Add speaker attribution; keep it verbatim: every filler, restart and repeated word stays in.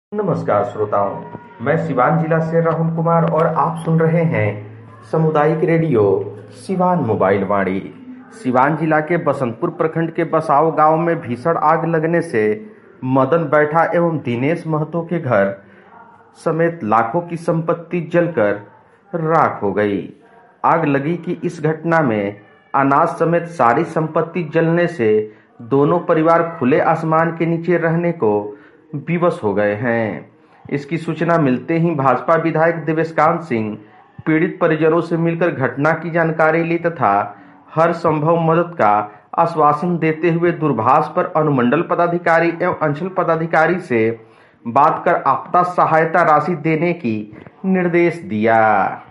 Speaker 1: नमस्कार श्रोताओं, मैं सिवान जिला से राहुल कुमार और आप सुन रहे हैं सामुदायिक रेडियो सिवान मोबाइल वाणी। सिवान जिला के बसंतपुर प्रखंड के बसाव गांव में भीषण आग लगने से मदन बैठा एवं दिनेश महतो के घर समेत लाखों की संपत्ति जलकर राख हो गई। आग लगी कि इस घटना में अनाज समेत सारी संपत्ति जलने से दोनों परिवार खुले आसमान के नीचे रहने को विवश हो गए हैं। इसकी सूचना मिलते ही भाजपा विधायक देवेशकांत सिंह पीड़ित परिजनों से मिलकर घटना की जानकारी ली तथा हर संभव मदद का आश्वासन देते हुए दूरभाष पर अनुमंडल पदाधिकारी एवं अंचल पदाधिकारी से बात कर आपदा सहायता राशि देने की निर्देश दिया।